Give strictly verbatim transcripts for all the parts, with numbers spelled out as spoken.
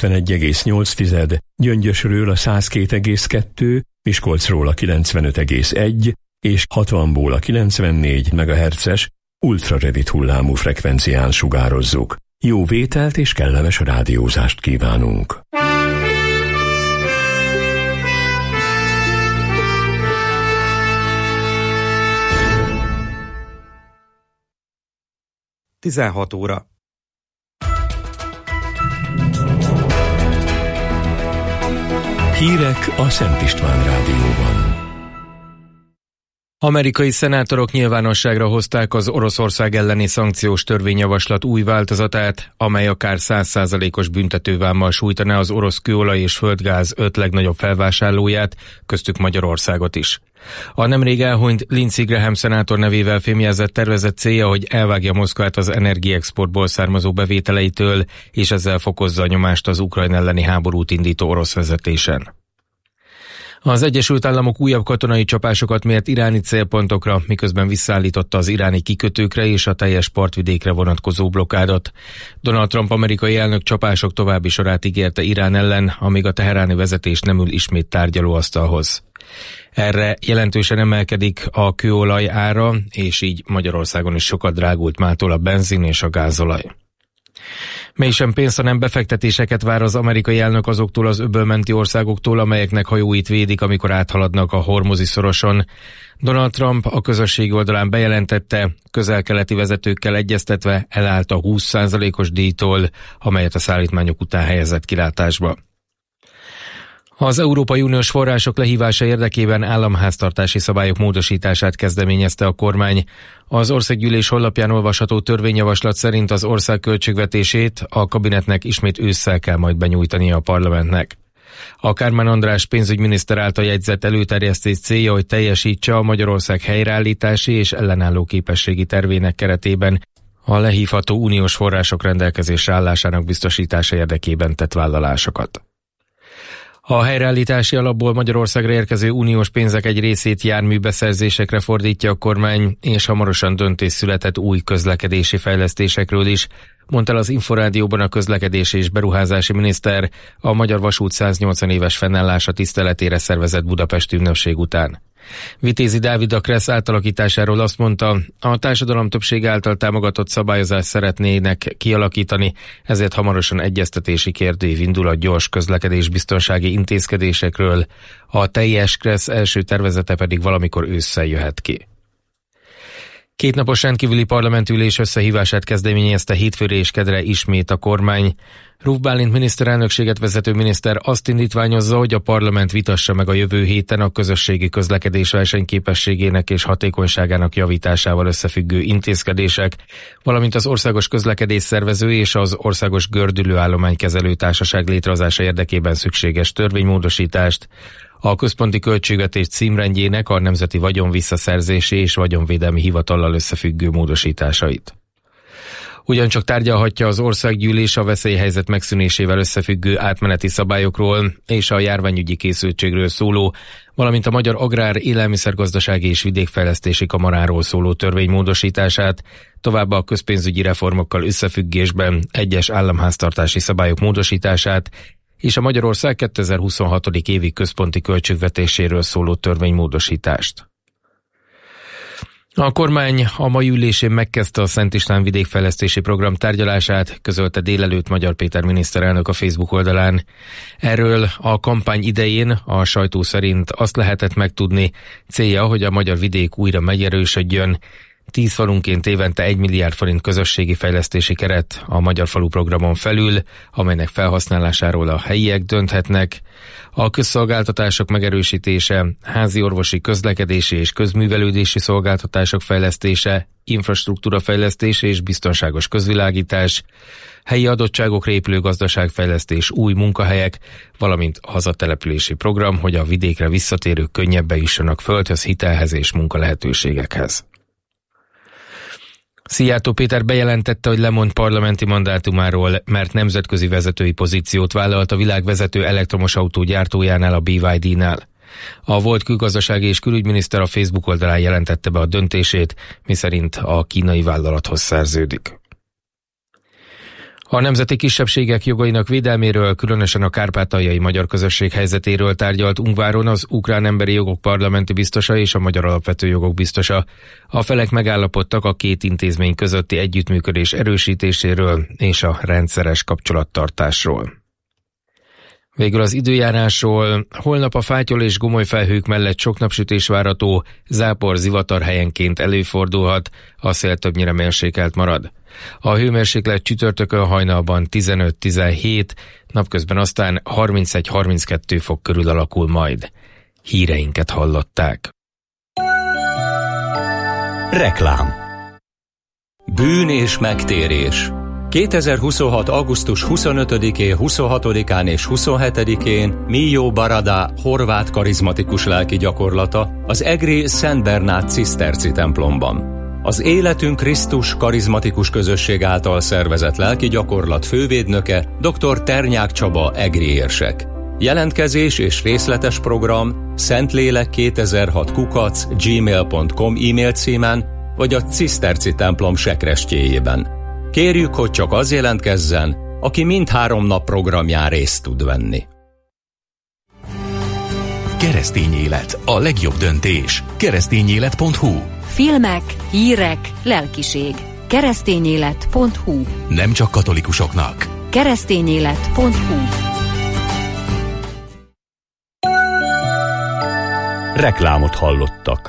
kilencvenegy egész nyolc, Gyöngyösről a száz két egész kettő, Miskolcról a kilencvenöt egész egy és hatvanból a kilencvennégy megahertzes ultrarövid hullámú frekvencián sugározzuk. Jó vételt és kellemes rádiózást kívánunk! tizenhat óra. Hírek a Szent István Rádióban. Amerikai szenátorok nyilvánosságra hozták az Oroszország elleni szankciós törvényjavaslat új változatát, amely akár száz százalékos büntetővámmal sújtaná az orosz kőolaj és földgáz öt legnagyobb felvásárlóját, köztük Magyarországot is. A nemrég elhunyt Lindsey Graham szenátor nevével fémjelzett tervezett célja, hogy elvágja Moszkvát az energiaexportból származó bevételeitől, és ezzel fokozza a nyomást az Ukrajna elleni háborút indító orosz vezetésen. Az Egyesült Államok újabb katonai csapásokat mért iráni célpontokra, miközben visszaállította az iráni kikötőkre és a teljes partvidékre vonatkozó blokkádot. Donald Trump amerikai elnök csapások további sorát ígérte Irán ellen, amíg a teheráni vezetés nem ül ismét tárgyalóasztalhoz. Erre jelentősen emelkedik a kőolaj ára, és így Magyarországon is sokat drágult mától a benzin és a gázolaj. Mely sem pénzt, hanem befektetéseket vár az amerikai elnök azoktól az öbölmenti országoktól, amelyeknek hajóit védik, amikor áthaladnak a Hormuzi szoroson. Donald Trump a közösség oldalán bejelentette, közel-keleti vezetőkkel egyeztetve elállt a húsz százalékos díjtól, amelyet a szállítmányok után helyezett kilátásba. Az Európai Uniós források lehívása érdekében államháztartási szabályok módosítását kezdeményezte a kormány. Az Országgyűlés honlapján olvasható törvényjavaslat szerint az ország költségvetését a kabinetnek ismét ősszel kell majd benyújtania a parlamentnek. A Kármán András pénzügyminiszter által jegyzett előterjesztés célja, hogy teljesítse a Magyarország helyreállítási és ellenálló képességi tervének keretében a lehívható uniós források rendelkezésre állásának biztosítása érdekében tett vállalásokat. A helyreállítási alapból Magyarországra érkező uniós pénzek egy részét járműbeszerzésekre fordítja a kormány, és hamarosan döntés született új közlekedési fejlesztésekről is, mondta el az Inforádióban a közlekedési és beruházási miniszter a Magyar Vasút száznyolcvan éves fennállása tiszteletére szervezett budapesti ünnepség után. Vitézi Dávid a Kressz átalakításáról azt mondta, a társadalom többsége által támogatott szabályozást szeretnének kialakítani, ezért hamarosan egyeztetési kérdőív indul a gyors közlekedés biztonsági intézkedésekről, a teljes Kressz első tervezete pedig valamikor ősszel jöhet ki. Kétnapos rendkívüli parlamentülés összehívását kezdeményezte hétfőre és kedre ismét a kormány. Ruf Bálint miniszterelnökséget vezető miniszter azt indítványozza, hogy a parlament vitassa meg a jövő héten a közösségi közlekedés versenyképességének és hatékonyságának javításával összefüggő intézkedések, valamint az Országos Közlekedés Szervező és az Országos Gördülőállománykezelő Társaság létrehozása érdekében szükséges törvénymódosítást, a központi költségvetés címrendjének a Nemzeti Vagyon Visszaszerzési és Vagyonvédelmi Hivatallal összefüggő módosításait. Ugyancsak tárgyalhatja az Országgyűlés a veszélyhelyzet megszűnésével összefüggő átmeneti szabályokról és a járványügyi készültségről szóló, valamint a Magyar Agrár Élelmiszergazdasági és Vidékfejlesztési Kamaráról szóló törvénymódosítását, továbbá a közpénzügyi reformokkal összefüggésben egyes államháztartási szabályok módosítását, és a Magyarország kétezer-huszonhat. évi központi költségvetéséről szóló törvénymódosítást. A kormány a mai ülésén megkezdte a Szent István vidékfejlesztési program tárgyalását, közölte délelőtt Magyar Péter miniszterelnök a Facebook oldalán. Erről a kampány idején a sajtó szerint azt lehetett megtudni, célja, hogy a magyar vidék újra megerősödjön. Tíz falunként évente egy milliárd forint közösségi fejlesztési keret a Magyar Falu programon felül, amelynek felhasználásáról a helyiek dönthetnek. A közszolgáltatások megerősítése, házi orvosi közlekedési és közművelődési szolgáltatások fejlesztése, infrastruktúra fejlesztése és biztonságos közvilágítás, helyi adottságokra épülő gazdaságfejlesztés, új munkahelyek, valamint hazatelepülési program, hogy a vidékre visszatérők könnyebben jussanak földhöz, hitelhez és munkalehetőségekhez. Szijjártó Péter bejelentette, hogy lemond parlamenti mandátumáról, mert nemzetközi vezetői pozíciót vállalt a világ vezető elektromos autó gyártójánál, a bé vé dé-nál. A volt külgazdasági és külügyminiszter a Facebook oldalán jelentette be a döntését, miszerint a kínai vállalathoz szerződik. A nemzeti kisebbségek jogainak védelméről, különösen a kárpátaljai magyar közösség helyzetéről tárgyalt Ungváron az ukrán emberi jogok parlamenti biztosa és a magyar alapvető jogok biztosa. A felek megállapodtak a két intézmény közötti együttműködés erősítéséről és a rendszeres kapcsolattartásról. Végül az időjárásról. Holnap a fátyol és gomoly felhők mellett sok napsütés várható, zápor, zivatar helyenként előfordulhat, a szél többnyire mérsékelt marad. A hőmérséklet csütörtökön hajnalban tizenöt-tizenhét, napközben aztán harmincegy-harminckettő fok körül alakul majd. Híreinket hallották. Reklám. Bűn és megtérés. kétezer-huszonhat. augusztus huszonötödikén, huszonhatodikán és huszonhetedikén Mijó Barada horvát karizmatikus lelki gyakorlata az egri Szent Bernát ciszterci templomban. Az Életünk Krisztus karizmatikus közösség által szervezett lelki gyakorlat fővédnöke dr. Ternyák Csaba egri érsek. Jelentkezés és részletes program szentlélek kétezer-hat kukac gmail pont com e-mail címen vagy a ciszterci templom sekrestjéjében. Kérjük, hogy csak az jelentkezzen, aki mindhárom nap programján részt tud venni. Keresztény élet, a legjobb döntés. keresztényélet pont hu. Filmek, hírek, lelkiség. keresztényélet pont hu. Nem csak katolikusoknak. keresztényélet pont hu. Reklámot hallottak.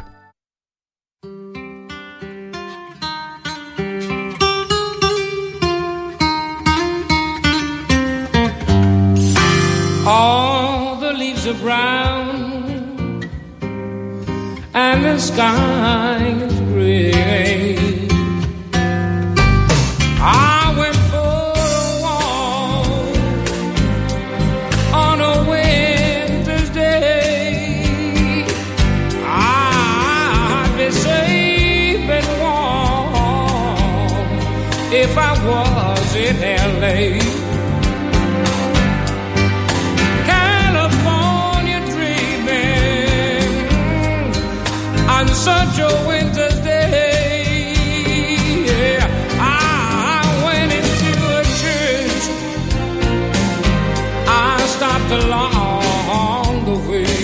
All the leaves are brown and the sky is gray. I went for a walk on a winter's day. I'd be safe and warm if I was in L A. On such a winter's day, yeah, I went into a church. I stopped along the way.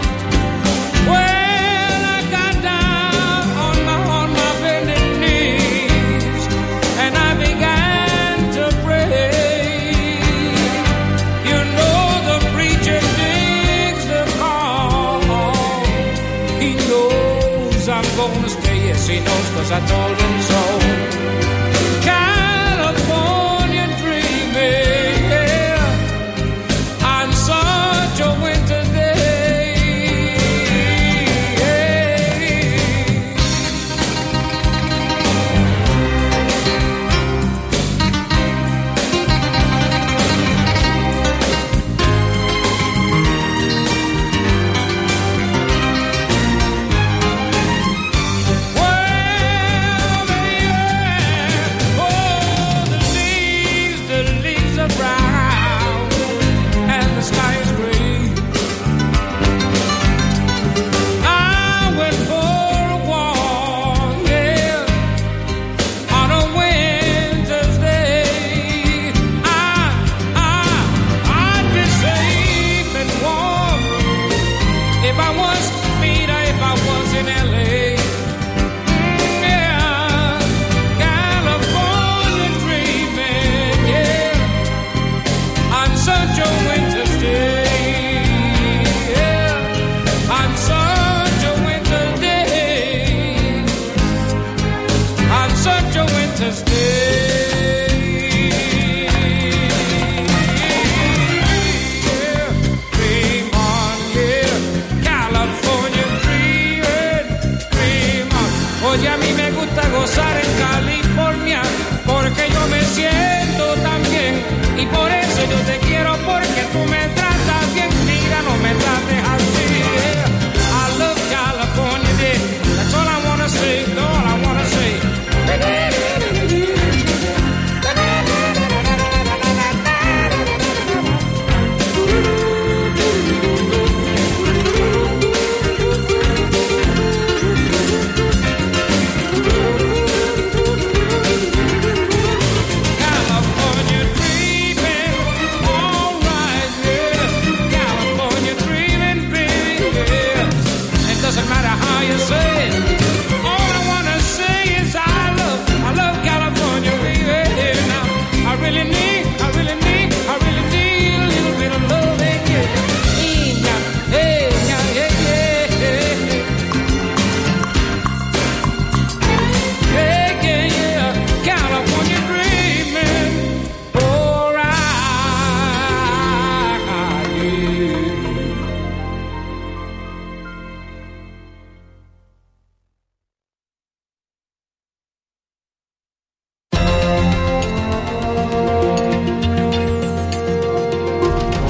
Well, I got down on my, on my bended knees and I began to pray. You know the preacher digs the call. He knows I'm gonna stay, yes he knows, cause I told him so. California dreaming, yeah, on such a winter's day, yeah. Well,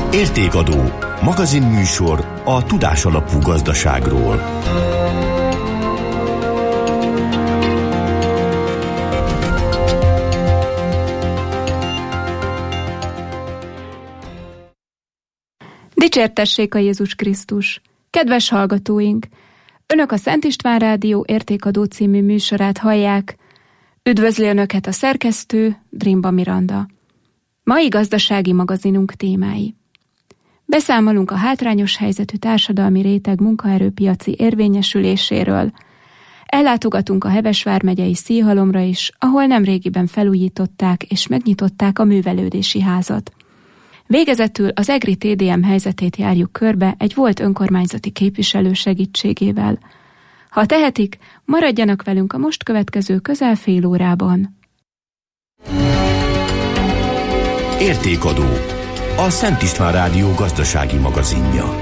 Értékadó, magazinműsor a tudásalapú gazdaságról. Dicsértessék a Jézus Krisztus! Kedves hallgatóink! Önök a Szent István Rádió Értékadó című műsorát hallják. Üdvözli Önöket a szerkesztő, Drimba Miranda. Mai gazdasági magazinunk témái. Beszámolunk a hátrányos helyzetű társadalmi réteg munkaerőpiaci érvényesüléséről. Ellátogatunk a Heves vármegyei Szíhalomra is, ahol nemrégiben felújították és megnyitották a művelődési házat. Végezetül az egri té dé em helyzetét járjuk körbe egy volt önkormányzati képviselő segítségével. Ha tehetik, maradjanak velünk a most következő közel fél órában. Értékadó, a Szent István Rádió gazdasági magazinja.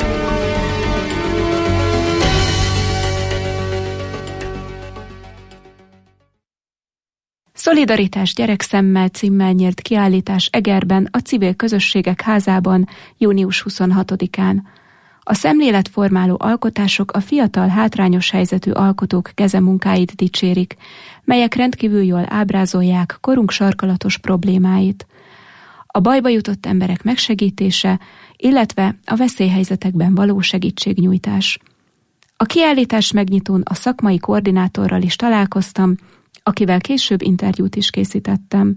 Szolidaritás gyerekszemmel címmel nyílt kiállítás Egerben a Civil Közösségek Házában június huszonhatodikán. A szemléletformáló alkotások a fiatal hátrányos helyzetű alkotók kezemunkáit dicsérik, melyek rendkívül jól ábrázolják korunk sarkalatos problémáit. A bajba jutott emberek megsegítése, illetve a veszélyhelyzetekben való segítségnyújtás. A kiállítás megnyitón a szakmai koordinátorral is találkoztam, akivel később interjút is készítettem.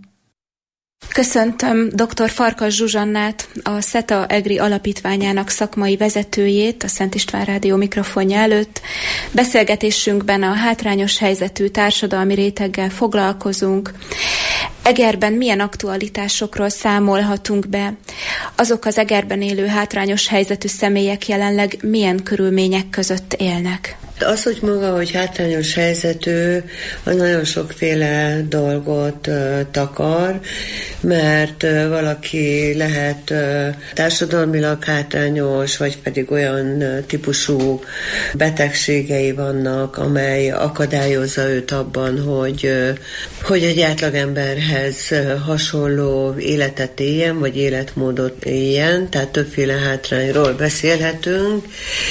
Köszöntöm dr. Farkas Zsuzsannát, a SETA EGRI alapítványának szakmai vezetőjét a Szent István Rádió mikrofonja előtt. Beszélgetésünkben a hátrányos helyzetű társadalmi réteggel foglalkozunk. Egerben milyen aktualitásokról számolhatunk be? Azok az Egerben élő hátrányos helyzetű személyek jelenleg milyen körülmények között élnek? Az, hogy maga, hogy hátrányos helyzetű, az nagyon sokféle dolgot uh, takar, mert uh, valaki lehet uh, társadalmilag hátrányos, vagy pedig olyan uh, típusú betegségei vannak, amely akadályozza őt abban, hogy, uh, hogy egy átlagemberhez uh, hasonló életet éljen, vagy életmódot éljen, tehát többféle hátrányról beszélhetünk,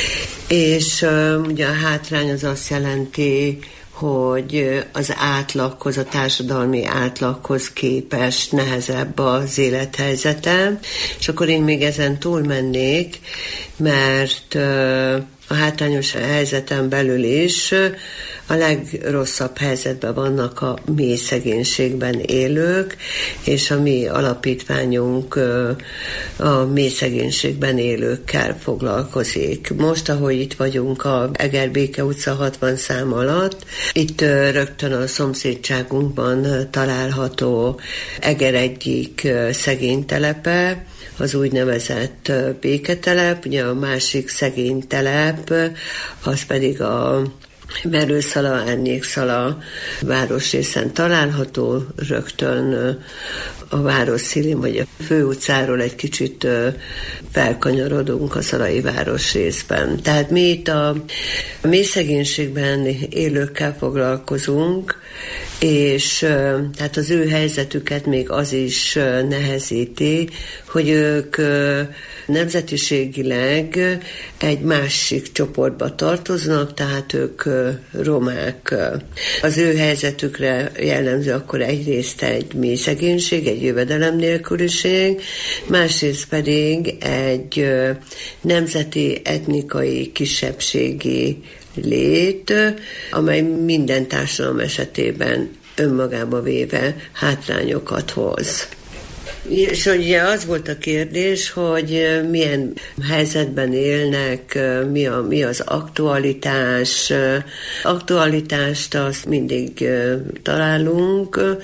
és uh, ugye a hátrány az azt jelenti, hogy az átlaghoz, a társadalmi átlaghoz képest nehezebb az élethelyzete, és akkor én még ezen túlmennék, mert uh, a hátrányos helyzeten belül is a legrosszabb helyzetben vannak a mély szegénységben élők, és a mi alapítványunk a mély szegénységben élőkkel foglalkozik. Most, ahogy itt vagyunk a Eger-Béke utca hatvan szám alatt, itt rögtön a szomszédságunkban található Eger egyik szegénytelepe, az úgynevezett béketelep, ugye a másik szegény telep, az pedig a Merőszala, Árnyékszala városrészen található, rögtön a város szélén, vagy a főutcáról egy kicsit felkanyarodunk a szalai városrészben. Tehát mi itt a mély szegénységben élőkkel foglalkozunk, és tehát az ő helyzetüket még az is nehezíti, hogy ők nemzetiségileg egy másik csoportba tartoznak, tehát ők romák. Az ő helyzetükre jellemző akkor egyrészt egy mély szegénység, egy jövedelem nélküliség, másrészt pedig egy nemzeti, etnikai, kisebbségi lét, amely minden társadalom esetében önmagába véve hátrányokat hoz. És ugye az volt a kérdés, hogy milyen helyzetben élnek, mi, a, mi az aktualitás. Aktualitást azt mindig találunk.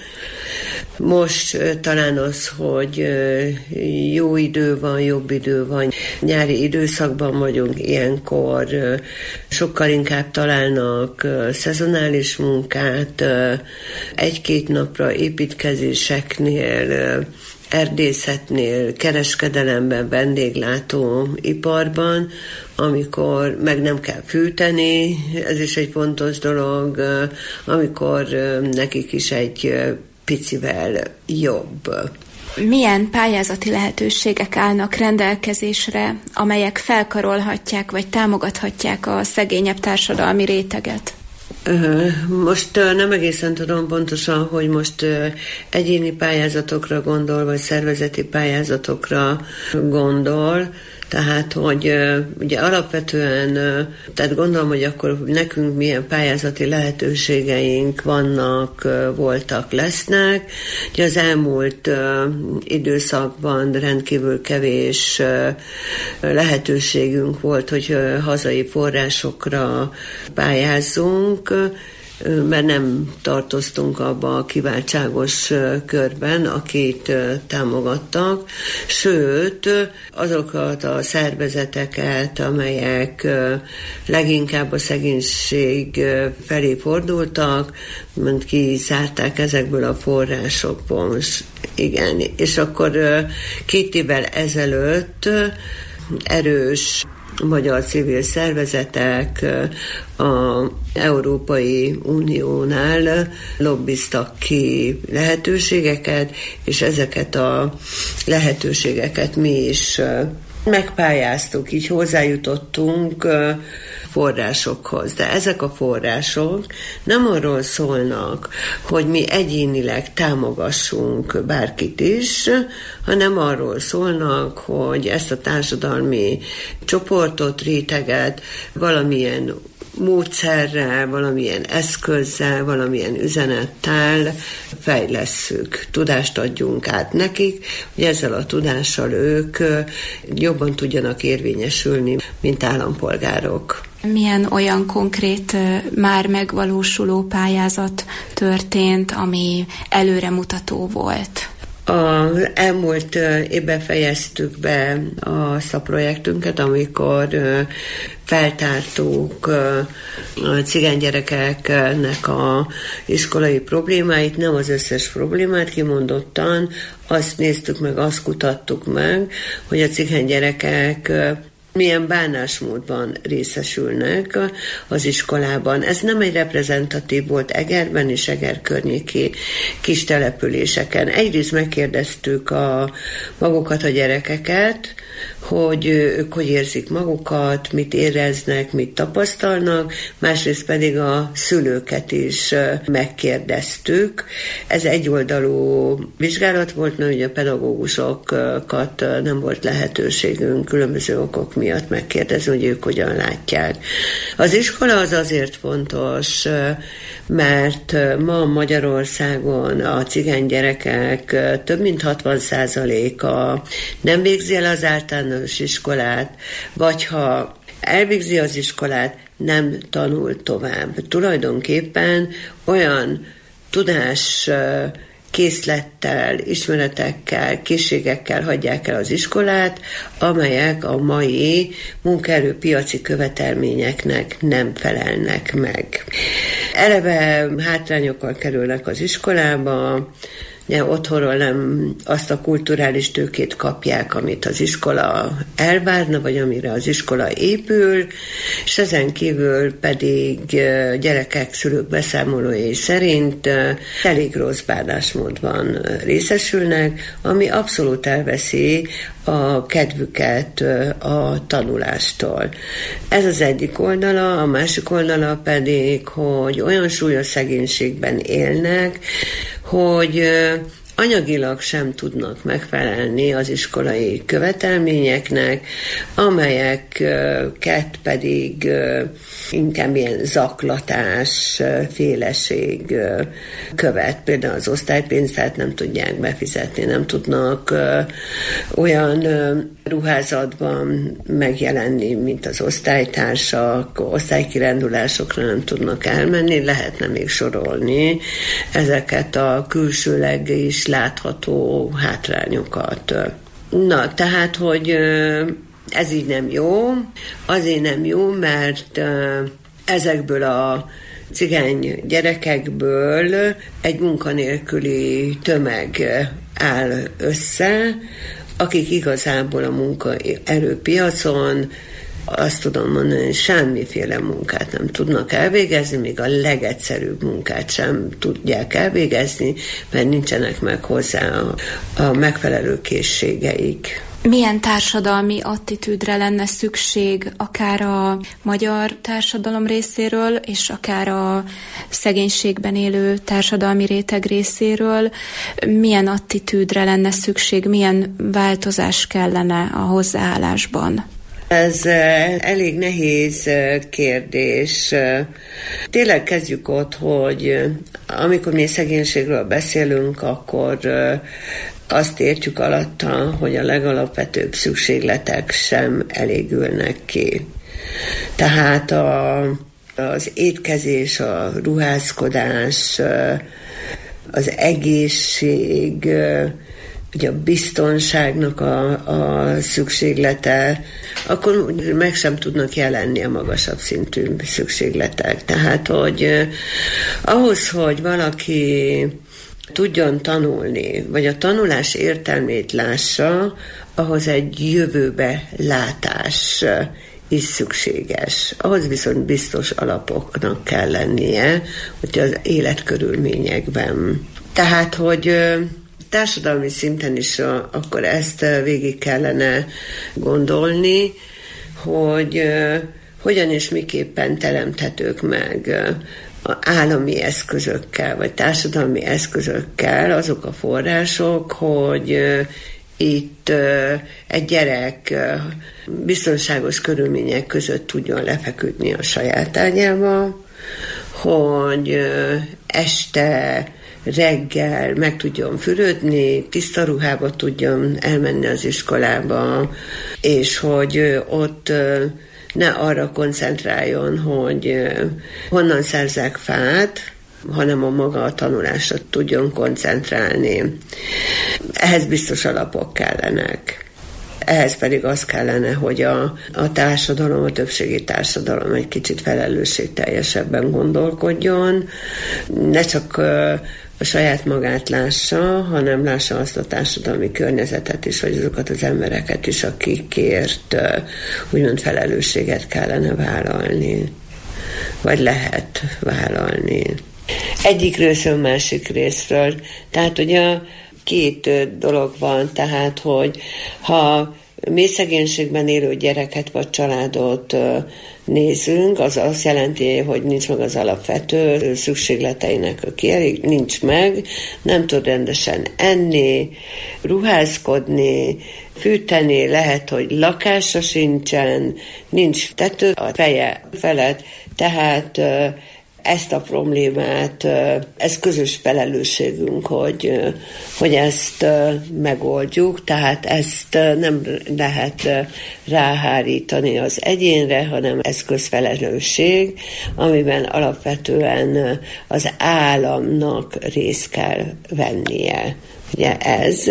Most talán az, hogy jó idő van, jobb idő van. Nyári időszakban vagyunk, ilyenkor sokkal inkább találnak szezonális munkát, egy-két napra építkezéseknél, erdészetnél, kereskedelemben, vendéglátó iparban, amikor meg nem kell fűteni, ez is egy fontos dolog, amikor nekik is egy picivel jobb. Milyen pályázati lehetőségek állnak rendelkezésre, amelyek felkarolhatják vagy támogathatják a szegényebb társadalmi réteget? Most nem egészen tudom pontosan, hogy most egyéni pályázatokra gondol, vagy szervezeti pályázatokra gondol, tehát, hogy ugye alapvetően, tehát gondolom, hogy akkor nekünk milyen pályázati lehetőségeink vannak, voltak, lesznek. Ugye az elmúlt időszakban rendkívül kevés lehetőségünk volt, hogy hazai forrásokra pályázzunk, mert nem tartoztunk abba a kiváltságos körben, akit támogattak, sőt, azokat a szervezeteket, amelyek leginkább a szegénység felé fordultak, mert kizárták ezekből a forrásokból. Igen, és akkor két évvel ezelőtt erős magyar civil szervezetek az Európai Uniónál lobbiztak ki lehetőségeket, és ezeket a lehetőségeket mi is megpályáztuk, így hozzájutottunk forrásokhoz. De ezek a források nem arról szólnak, hogy mi egyénileg támogassunk bárkit is, hanem arról szólnak, hogy ezt a társadalmi csoportot, réteget valamilyen módszerrel, valamilyen eszközzel, valamilyen üzenettel fejlesszük, tudást adjunk át nekik, hogy ezzel a tudással ők jobban tudjanak érvényesülni, mint állampolgárok. Milyen olyan konkrét, már megvalósuló pályázat történt, ami előremutató volt? Az elmúlt évben fejeztük be azt a projektünket, amikor feltártuk a cigánygyerekeknek a iskolai problémáit, nem az összes problémát kimondottan, azt néztük meg, azt kutattuk meg, hogy a cigánygyerekek milyen bánásmódban részesülnek az iskolában. Ez nem egy reprezentatív volt Egerben és Eger környéki kis településeken. Egyrészt megkérdeztük a magukat, a gyerekeket, hogy ők hogy érzik magukat, mit éreznek, mit tapasztalnak, másrészt pedig a szülőket is megkérdeztük. Ez egyoldalú vizsgálat volt, mert ugye a pedagógusokat nem volt lehetőségünk különböző okok miatt megkérdezni, hogy ők hogyan látják. Az iskola az azért fontos, mert ma Magyarországon a cigány gyerekek több mint hatvan százaléka nem végzi el az általános iskolát, vagy ha elvégzi az iskolát, nem tanul tovább. Tulajdonképpen olyan tudás készlettel, ismeretekkel, készségekkel hagyják el az iskolát, amelyek a mai munkaerőpiaci követelményeknek nem felelnek meg. Eleve hátrányokkal kerülnek az iskolába, ja, otthonról nem azt a kulturális tőkét kapják, amit az iskola elvárna, vagy amire az iskola épül, és ezen kívül pedig gyerekek, szülők beszámolói szerint elég rossz bánásmódban részesülnek, ami abszolút elveszi a kedvüket a tanulástól. Ez az egyik oldala, a másik oldala pedig, hogy olyan súlyos szegénységben élnek, hogy anyagilag sem tudnak megfelelni az iskolai követelményeknek, amelyeket pedig inkább ilyen zaklatás, féleség követ. Például az osztálypénztárt nem tudják befizetni, nem tudnak olyan ruházatban megjelenni, mint az osztálytársak, osztálykirándulásokra nem tudnak elmenni, lehetne még sorolni ezeket a külsőleg is látható hátrányokat. Na, tehát, hogy ez így nem jó. Azért nem jó, mert ezekből a cigány gyerekekből egy munkanélküli tömeg áll össze, akik igazából a munkaerőpiacon azt tudom mondani, hogy semmiféle munkát nem tudnak elvégezni, még a legegyszerűbb munkát sem tudják elvégezni, mert nincsenek meg hozzá a, a megfelelő készségeik. Milyen társadalmi attitűdre lenne szükség akár a magyar társadalom részéről, és akár a szegénységben élő társadalmi réteg részéről? Milyen attitűdre lenne szükség, milyen változás kellene a hozzáállásban? Ez elég nehéz kérdés. Tényleg kezdjük ott, hogy amikor mi szegénységről beszélünk, akkor azt értjük alatta, hogy a legalapvetőbb szükségletek sem elégülnek ki. Tehát a, az étkezés, a ruházkodás, az egészség, ugye a biztonságnak a, a szükséglete, akkor meg sem tudnak jelenni a magasabb szintű szükségletek. Tehát, hogy eh, ahhoz, hogy valaki tudjon tanulni, vagy a tanulás értelmét lássa, ahhoz egy jövőbe látás is szükséges. Ahhoz viszont biztos alapoknak kell lennie, hogy az életkörülményekben. Tehát, hogy társadalmi szinten is a, akkor ezt végig kellene gondolni, hogy hogyan és miképpen teremthetők meg állami eszközökkel, vagy társadalmi eszközökkel azok a források, hogy itt egy gyerek biztonságos körülmények között tudjon lefeküdni a saját ágyába, hogy este, reggel meg tudjon fürödni, tiszta ruhába tudjon elmenni az iskolába, és hogy ott ne arra koncentráljon, hogy honnan szerzek fát, hanem a maga a tanulásra tudjon koncentrálni. Ehhez biztos alapok kellenek. Ehhez pedig az kellene, hogy a, a társadalom, a többségi társadalom egy kicsit felelősségteljesebben gondolkodjon, ne csak a saját magát lássa, hanem lássa azt a társadalmi környezetet is, vagy azokat az embereket is, akikért úgymond felelősséget kellene vállalni, vagy lehet vállalni. Egyik részről, másik részről. Tehát ugye két dolog van, tehát, hogy ha mély szegénységben élő gyereket vagy családot nézünk, az azt jelenti, hogy nincs meg az alapvető szükségleteinek a kielég, nincs meg, nem tud rendesen enni, ruházkodni, fűteni, lehet, hogy lakása sincsen, nincs tető a feje felett, tehát ezt a problémát, ez közös felelősségünk, hogy, hogy ezt megoldjuk, tehát ezt nem lehet ráhárítani az egyénre, hanem ez közfelelősség, amiben alapvetően az államnak részt kell vennie. Ugye ez.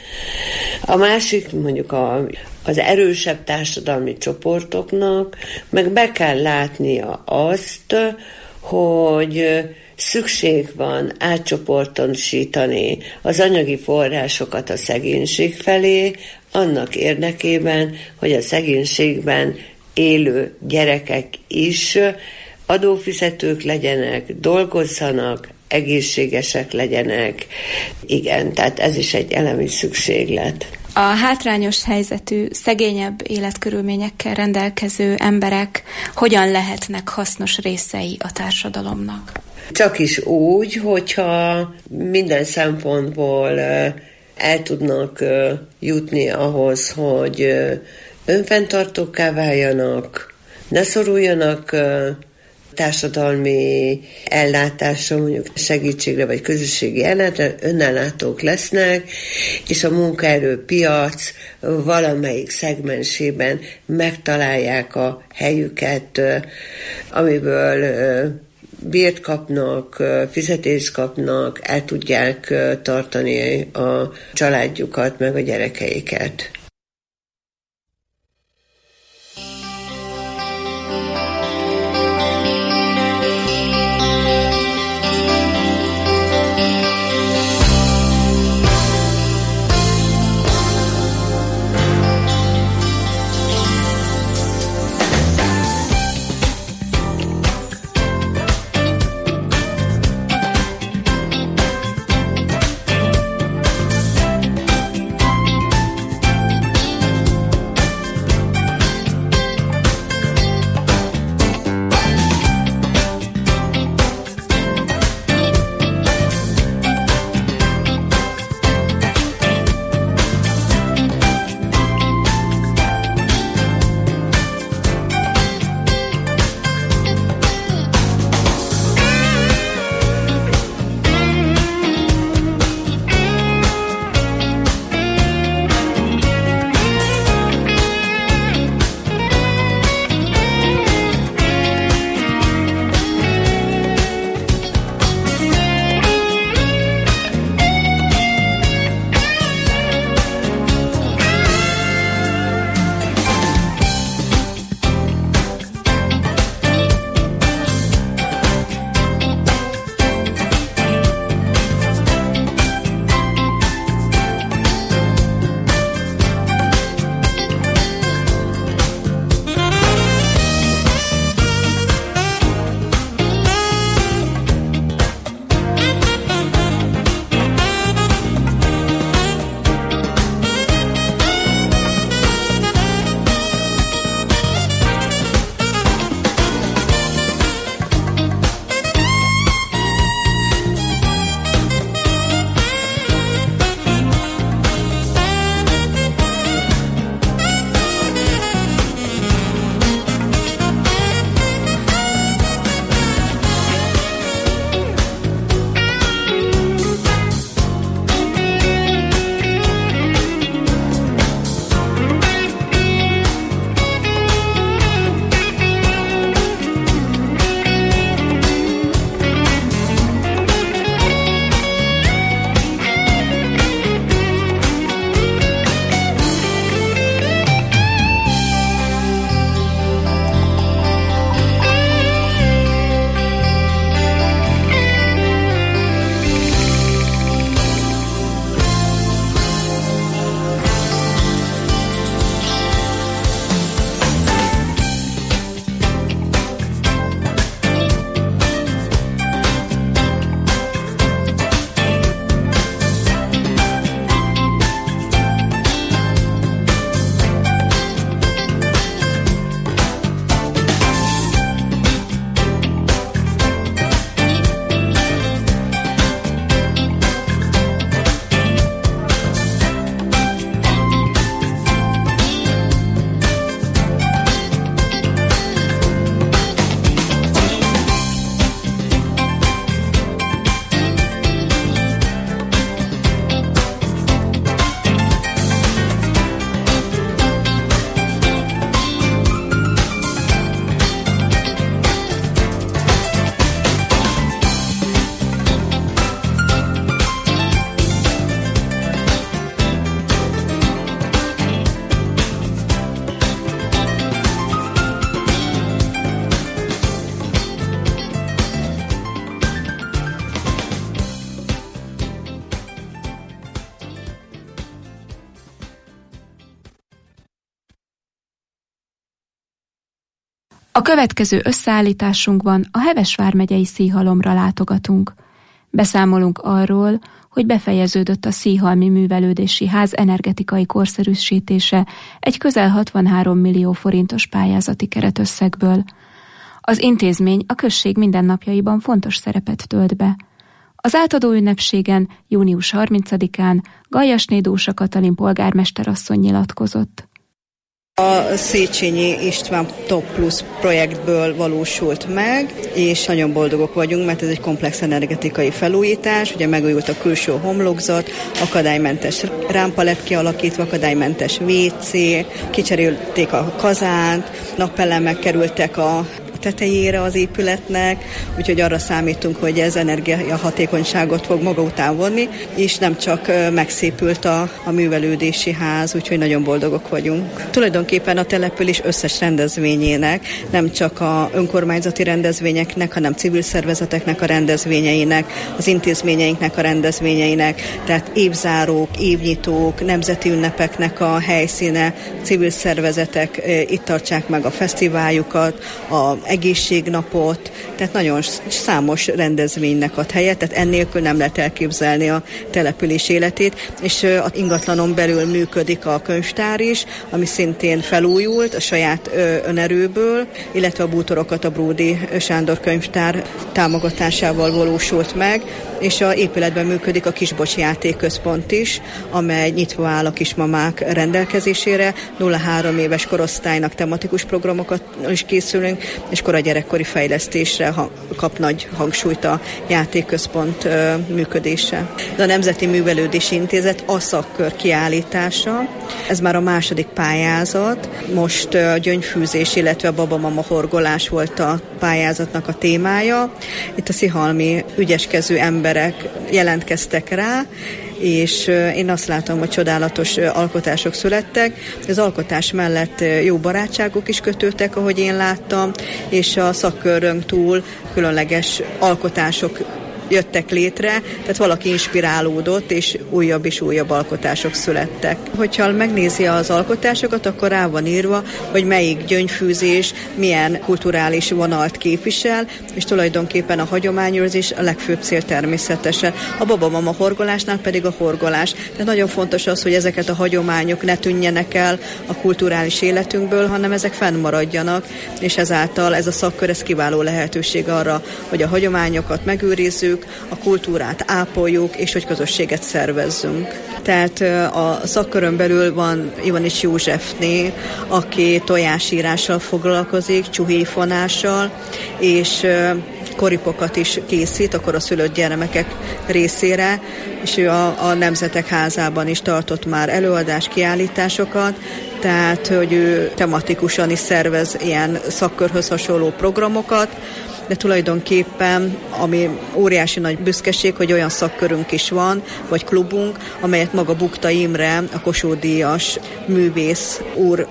A másik, mondjuk a, az erősebb társadalmi csoportoknak meg be kell látnia azt, hogy szükség van átcsoportosítani az anyagi forrásokat a szegénység felé, annak érdekében, hogy a szegénységben élő gyerekek is adófizetők legyenek, dolgozzanak, egészségesek legyenek. Igen, tehát ez is egy elemi szükséglet. A hátrányos helyzetű, szegényebb életkörülményekkel rendelkező emberek hogyan lehetnek hasznos részei a társadalomnak? Csak is úgy, hogyha minden szempontból el tudnak jutni ahhoz, hogy önfenntartókká váljanak, ne szoruljanak társadalmi ellátásra, mondjuk segítségre vagy közösségi ellátra, önellátók lesznek, és a munkaerőpiac valamelyik szegmensében megtalálják a helyüket, amiből bért kapnak, fizetést kapnak, el tudják tartani a családjukat, meg a gyerekeiket. A következő összeállításunkban a Heves vármegyei Szíhalomra látogatunk. Beszámolunk arról, hogy befejeződött a Szíhalmi Művelődési Ház energetikai korszerűsítése egy közel hatvanhárom millió forintos pályázati keretösszegből. Az intézmény a község mindennapjaiban fontos szerepet tölt be. Az átadó ünnepségen június harmincadikán Gajasné Dósa Katalin polgármesterasszony nyilatkozott. A Széchenyi István Top Plus projektből valósult meg, és nagyon boldogok vagyunk, mert ez egy komplex energetikai felújítás, ugye megújult a külső homlokzat, akadálymentes rámpa lett kialakítva, akadálymentes vé cé, kicserélték a kazánt, napelemek kerültek a tetejére az épületnek, úgyhogy arra számítunk, hogy ez energiahatékonyságot fog maga után vonni, és nem csak megszépült a, a művelődési ház, úgyhogy nagyon boldogok vagyunk. Tulajdonképpen a település összes rendezvényének, nem csak a önkormányzati rendezvényeknek, hanem civil szervezeteknek a rendezvényeinek, az intézményeinknek a rendezvényeinek, tehát évzárók, évnyitók, nemzeti ünnepeknek a helyszíne, civil szervezetek itt tartsák meg a fesztiváljukat, a egészségnapot, tehát nagyon számos rendezvénynek ad helyet, tehát ennélkül nem lehet elképzelni a település életét, és az ingatlanon belül működik a könyvtár is, ami szintén felújult a saját önerőből, illetve a bútorokat a Bródi Sándor könyvtár támogatásával valósult meg, és a épületben működik a Kisbocs játékközpont is, amely nyitva áll a kismamák rendelkezésére, nulla-három éves korosztálynak tematikus programokat is készülünk, és kora gyerekkori fejlesztésre kap nagy hangsúlyt a játékközpont működése. A Nemzeti Művelődési Intézet a szakkör kiállítása, ez már a második pályázat, most a gyöngyfűzés, illetve a babamama horgolás volt a pályázatnak a témája. Itt a szíhalmi ügyeskező emberek jelentkeztek rá, és én azt látom, hogy csodálatos alkotások születtek. Az alkotás mellett jó barátságok is kötődtek, ahogy én láttam, és a szakkörön túl különleges alkotások jöttek létre, tehát valaki inspirálódott, és újabb és újabb alkotások születtek. Hogyha megnézi az alkotásokat, akkor rá van írva, hogy melyik gyöngyfűzés milyen kulturális vonalt képvisel, és tulajdonképpen a hagyományőrzés a legfőbb cél természetesen. A babamama horgolásnál pedig a horgolás. Tehát nagyon fontos az, hogy ezeket a hagyományok ne tűnjenek el a kulturális életünkből, hanem ezek fennmaradjanak, és ezáltal ez a szakkör ez kiváló lehetőség arra, hogy a hagyományokat megőrizzük, a kultúrát ápoljuk, és hogy közösséget szervezzünk. Tehát a szakkörön belül van Ivanics Józsefné, aki tojásírással foglalkozik, csuhéjfonással, és koripokat is készít akkor a szülött gyermekek részére, és ő a, a Nemzetek Házában is tartott már előadás, kiállításokat, tehát hogy ő tematikusan is szervez ilyen szakkörhöz hasonló programokat, de tulajdonképpen, ami óriási nagy büszkeség, hogy olyan szakkörünk is van, vagy klubunk, amelyet maga Bukta Imre, a Kossuth-díjas művész úr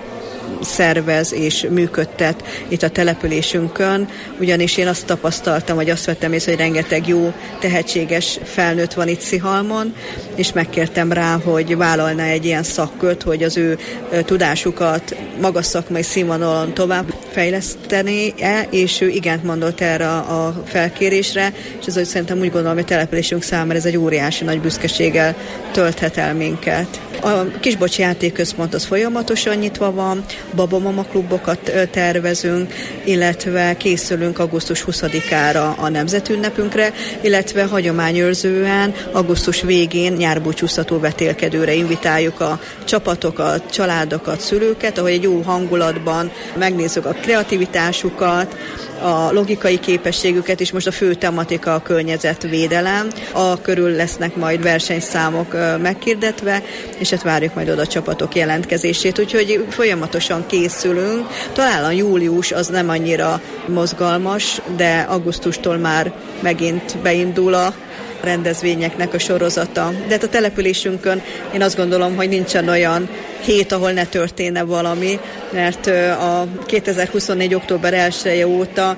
szervez és működtet itt a településünkön, ugyanis én azt tapasztaltam, vagy azt vettem észre, hogy rengeteg jó, tehetséges felnőtt van itt Szíhalmon, és megkértem rá, hogy vállalna egy ilyen szakkört, hogy az ő tudásukat magas szakmai színvonalon tovább fejleszteni-e, és ő igent mondott erre a felkérésre, és ez, hogy szerintem úgy gondolom, hogy a településünk számára ez egy óriási nagy büszkeséggel tölthet el minket. A Kisbocs játékközpont az folyamatosan nyitva van, babamama klubokat tervezünk, illetve készülünk augusztus huszadikára a nemzetünnepünkre, illetve hagyományőrzően augusztus végén nyárbúcsúztató vetélkedőre invitáljuk a csapatokat, családokat, szülőket, ahogy egy jó hangulatban megnézzük a kreativitásukat, a logikai képességüket, és most a fő tematika a környezetvédelem. A körül lesznek majd versenyszámok meghirdetve, és hát várjuk majd oda a csapatok jelentkezését, úgyhogy folyamatosan készülünk. Talán a július az nem annyira mozgalmas, de augusztustól már megint beindul a rendezvényeknek a sorozata. De hát a településünkön én azt gondolom, hogy nincsen olyan hét, ahol ne történne valami, mert a kétezer-huszonnégy. október elseje óta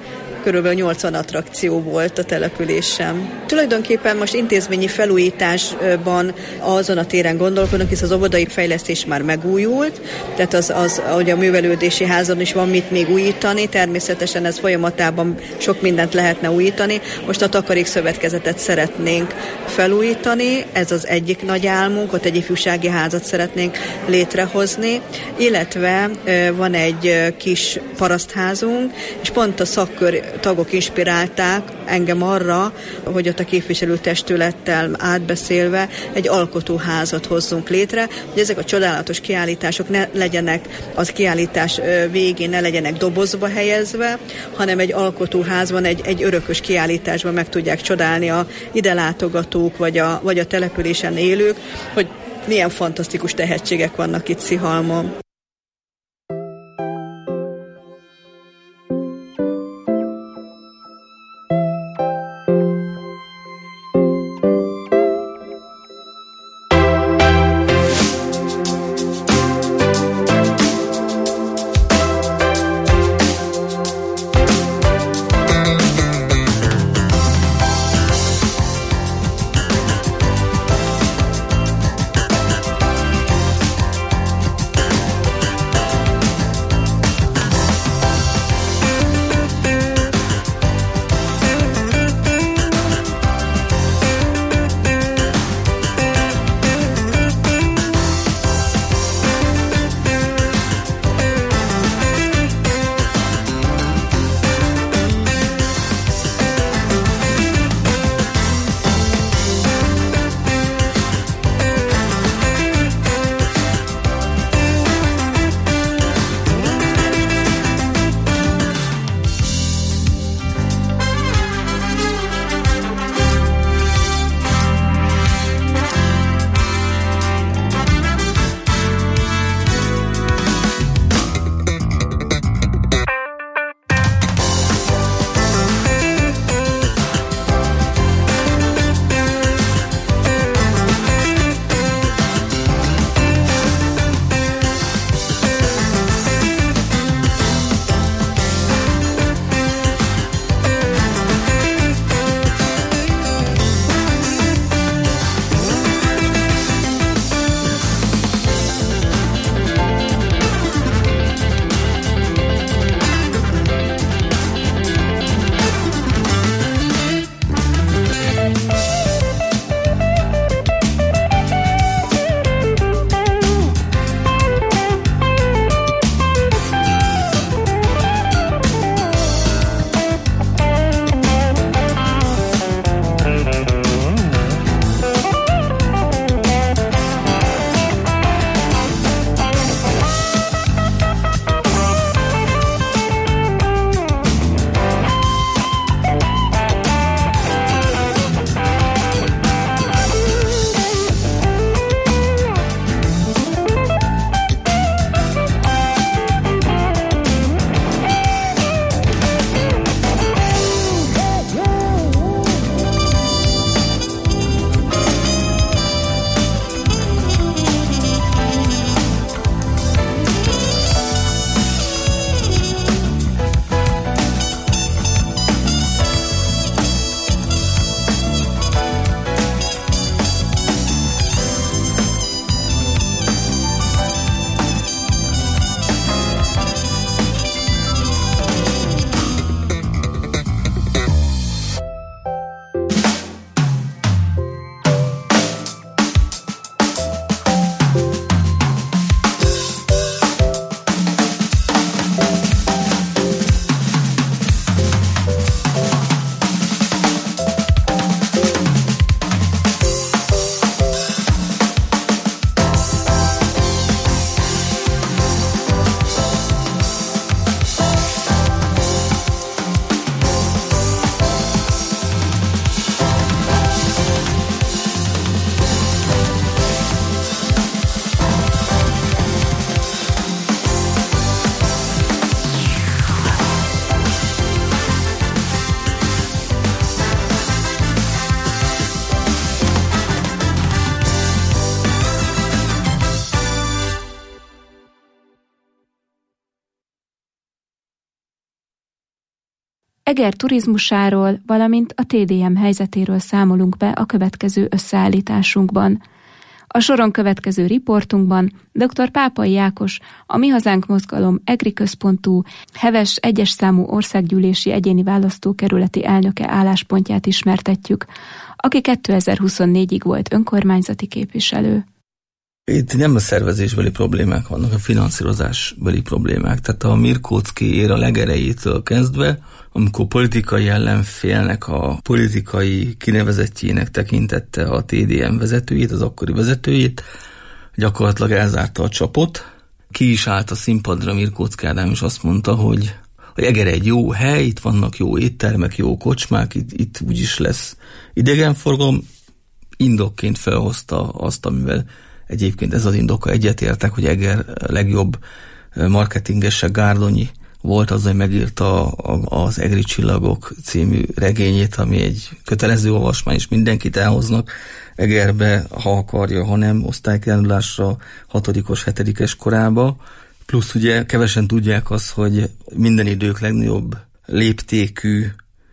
körülbelül nyolcvan attrakció volt a településen. Tulajdonképpen most intézményi felújításban azon a téren gondolkodunk, hisz az óvodai fejlesztés már megújult, tehát az, az, ahogy a művelődési házon is van mit még újítani, természetesen ez folyamatában sok mindent lehetne újítani. Most a takarékszövetkezetet szeretnénk felújítani, ez az egyik nagy álmunk, ott egy ifjúsági házat szeretnénk létrehozni, illetve van egy kis parasztházunk, és pont a szakkör tagok inspirálták engem arra, hogy ott a képviselőtestülettel átbeszélve egy alkotóházat hozzunk létre, hogy ezek a csodálatos kiállítások ne legyenek az kiállítás végén, ne legyenek dobozba helyezve, hanem egy alkotóházban, egy, egy örökös kiállításban meg tudják csodálni a ide látogatók, vagy a, vagy a településen élők, hogy milyen fantasztikus tehetségek vannak itt Szihalmon. Eger turizmusáról, valamint a té dé em helyzetéről számolunk be a következő összeállításunkban. A soron következő riportunkban dr. Pápai Ákos, a Mi Hazánk Mozgalom egri központú heves egyes számú országgyűlési egyéni választókerületi elnöke álláspontját ismertetjük, aki kétezer-huszonnégyig volt önkormányzati képviselő. Itt nem a szervezésbeli problémák vannak, a finanszírozásbeli problémák. Tehát a Mirkóczki éra legerejétől kezdve, amikor politikai ellenfélnek a politikai kinevezettjének tekintette a té dé em vezetőjét, az akkori vezetőjét, gyakorlatilag elzárta a csapot. Ki is állt a színpadra Mirkóczki Ádám, és azt mondta, hogy hogy Eger egy jó hely, itt vannak jó éttermek, jó kocsmák, itt, itt úgyis lesz idegenforgalom. Indokként felhozta azt, amivel egyébként ez az indoka egyetértek, hogy Eger legjobb marketingese Gárdonyi volt az, hogy megírta az Egri Csillagok című regényét, ami egy kötelező olvasmány, és mindenkit elhoznak Egerbe, ha akarja, ha nem, osztálykirándulásra hatodikos, hetedikes korába. Plusz ugye kevesen tudják azt, hogy minden idők legnagyobb léptékű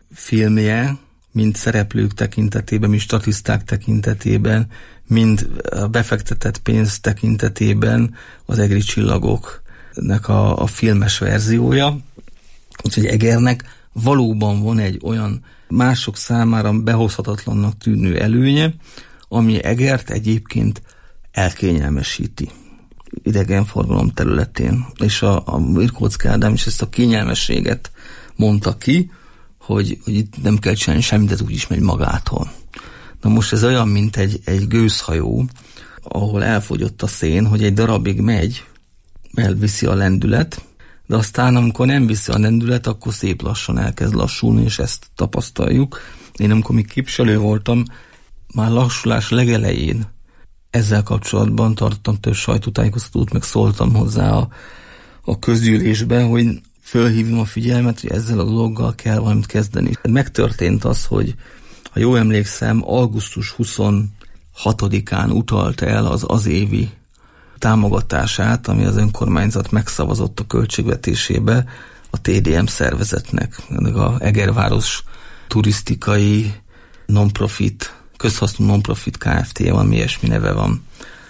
filmje, mind szereplők tekintetében, mind statiszták tekintetében, mind befektetett pénz tekintetében az Egri Csillagoknak a, a filmes verziója. Úgyhogy Egernek valóban van egy olyan mások számára behozhatatlannak tűnő előnye, ami Egert egyébként elkényelmesíti idegenforgalom területén. És a, a Mirkóczki Ádám is ezt a kényelmességet mondta ki, hogy, hogy itt nem kell csinálni semmit, ez úgyis megy magától. Na most ez olyan, mint egy, egy gőzhajó, ahol elfogyott a szén, hogy egy darabig megy, elviszi a lendület, de aztán amikor nem viszi a lendület, akkor szép lassan elkezd lassulni, és ezt tapasztaljuk. Én amikor még képviselő voltam, már lassulás legelején ezzel kapcsolatban tartottam több sajtótájékoztatót, meg szóltam hozzá a, a közgyűlésbe, hogy fölhívom a figyelmet, hogy ezzel a dologgal kell valamit kezdeni. Megtörtént az, hogy ha jól emlékszem, augusztus huszonhatodikán utalt el az az évi támogatását, ami az önkormányzat megszavazott a költségvetésébe a té dé em szervezetnek. Ennek a Egerváros turisztikai non-profit, közhasznú non-profit Kft. Valami ilyesmi neve van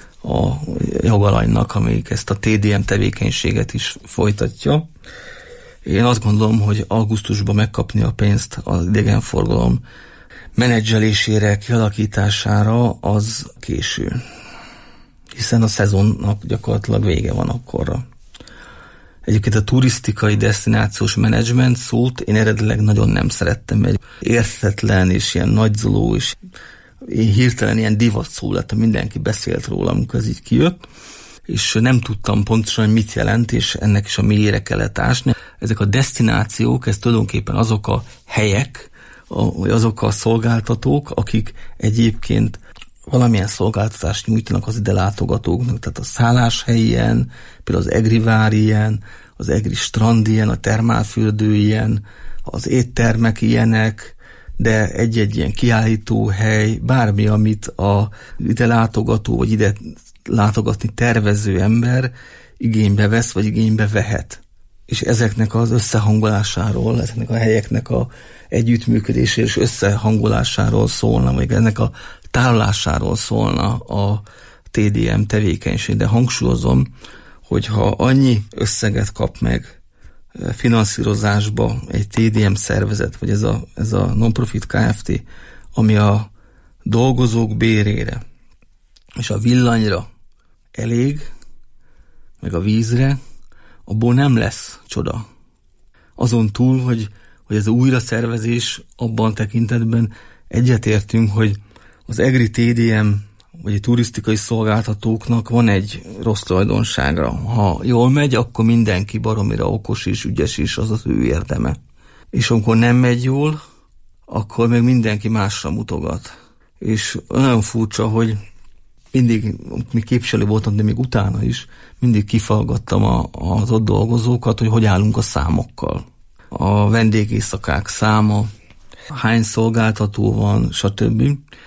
a jogalanynak, amelyik ezt a té dé em tevékenységet is folytatja. Én azt gondolom, hogy augusztusban megkapni a pénzt az idegenforgalom menedzselésére, kialakítására az késő. Hiszen a szezonnak gyakorlatilag vége van akkorra. Egyébként a turisztikai desztinációs menedzsment szót én eredetileg nagyon nem szerettem, mert érthetetlen és ilyen nagyzoló, és én hirtelen ilyen divat szó lett, mindenki beszélt róla, amikor ez így kijött, és nem tudtam pontosan, hogy mit jelent, és ennek is a mélyére kellett ásni. Ezek a desztinációk, ez tulajdonképpen azok a helyek, vagy azok a szolgáltatók, akik egyébként valamilyen szolgáltatást nyújtanak az ide látogatóknak, tehát a szálláshely ilyen, például az Egri vár ilyen, az Egri strand ilyen, a termálfürdő ilyen, az éttermek ilyenek, de egy-egy ilyen kiállítóhely, bármi, amit a ide látogató, vagy ide látogatni tervező ember igénybe vesz, vagy igénybe vehet. És ezeknek az összehangolásáról, ezeknek a helyeknek a együttműködéséről és összehangolásáról szólna, vagy ennek a tárolásáról szólna a té dé em tevékenység. De hangsúlyozom, hogy ha annyi összeget kap meg finanszírozásba egy té dé em szervezet, vagy ez a, ez a non-profit Kft., ami a dolgozók bérére és a villanyra elég, meg a vízre, abból nem lesz csoda. Azon túl, hogy, hogy ez az újraszervezés abban tekintetben egyetértünk, hogy az Egri té dé em vagy a turisztikai szolgáltatóknak van egy rossz tulajdonságra. Ha jól megy, akkor mindenki baromira okos és ügyes is, az az ő érdeme. És amikor nem megy jól, akkor meg mindenki másra mutogat. És nagyon furcsa, hogy mindig, mi képviselő voltam, de még utána is, mindig kifallgattam a, az ott dolgozókat, hogy hogy állunk a számokkal. A vendégészakák száma, hány szolgáltató van, stb.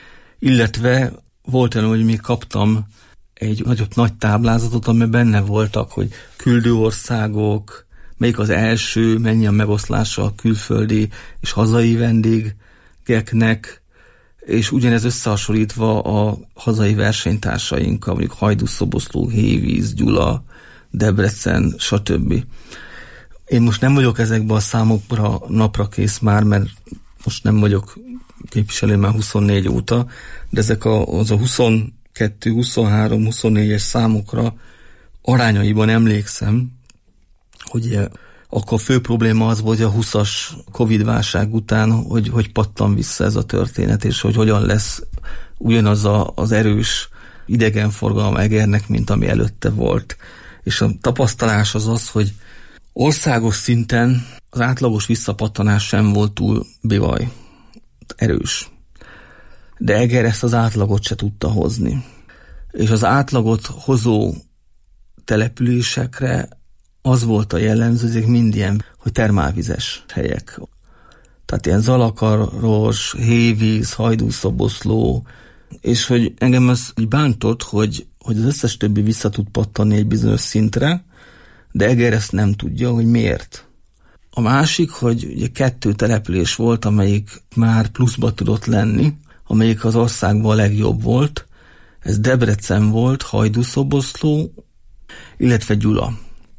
Illetve volt olyan, hogy még kaptam egy nagyobb nagy táblázatot, amiben benne voltak, hogy küldőországok, melyik az első, mennyi a megoszlása a külföldi és hazai vendégeknek, és ugyanez összehasonlítva a hazai versenytársainkkal, mondjuk Hajdú-Szoboszló, Hévíz, Gyula, Debrecen, stb. Én most nem vagyok ezekben a számokra napra kész már, mert most nem vagyok képviselő már huszonnégy óta, de ezek a, az a huszonkettő, huszonhárom, huszonnégyes számokra arányaiban emlékszem, hogy akkor a fő probléma az volt, hogy a huszas Covid-válság után, hogy, hogy pattan vissza ez a történet, és hogy hogyan lesz ugyanaz a, az erős idegenforgalom Egernek, mint ami előtte volt. És a tapasztalás az az, hogy országos szinten az átlagos visszapattanás sem volt túl bivaj, erős. De Eger ezt az átlagot se tudta hozni. És az átlagot hozó településekre az volt a jellemző, ezek mind ilyen, hogy termálvizes helyek. Tehát ilyen Zalakaros, Hévíz, Hajdú-Szoboszló, és hogy engem ez bántott, hogy, hogy az összes többi vissza tud pattani egy bizonyos szintre, de Eger ezt nem tudja, hogy miért. A másik, hogy ugye kettő település volt, amelyik már pluszba tudott lenni, amelyik az országban a legjobb volt. Ez Debrecen volt, Hajdú-Szoboszló, illetve Gyula.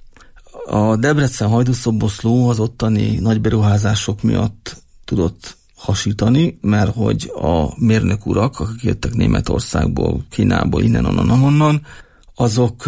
A Debrecen-Hajdú-Szoboszló az ottani nagy beruházások miatt tudott hasítani, mert hogy a mérnök urak, akik jöttek Németországból, Kínából, innen, onnan, onnan, azok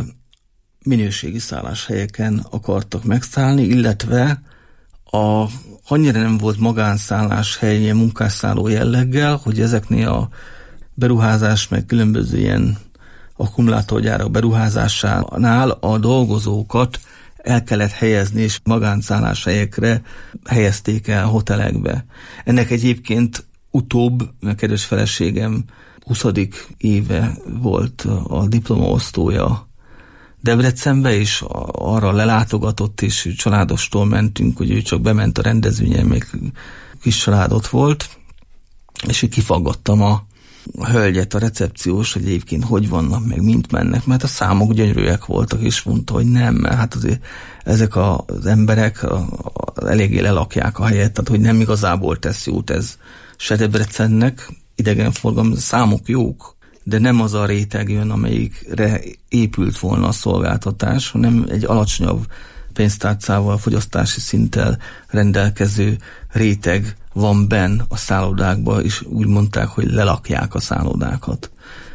minőségi szálláshelyeken akartak megszállni, illetve a, annyira nem volt magánszálláshely, ilyen munkásszálló jelleggel, hogy ezeknél a beruházás, meg különböző ilyen akkumulátorgyárak beruházásánál a dolgozókat el kellett helyezni, és magánszálláshelyekre helyezték el hotelekbe. Ennek egyébként utóbb, mert kedves feleségem huszadik éve volt a diplomaosztója Debrecenbe, és arra lelátogatott, és családostól mentünk, hogy ő csak bement a rendezvényen, még kis családot volt, és így kifaggattam a a hölgyet, a recepciós, hogy egyébként hogy vannak, meg mint mennek, mert a számok gyönyörűek voltak, és mondta, hogy nem, mert hát azért ezek a, az emberek a, a, eléggé lelakják a helyet, tehát hogy nem igazából tesz jót ez se Debrecennek, idegenforgalom, számok jók, de nem az a réteg jön, amelyikre épült volna a szolgáltatás, hanem egy alacsonyabb pénztárcával, fogyasztási szinttel rendelkező réteg van benn a szállodákban, és úgy mondták, hogy lelakják a szállodákat.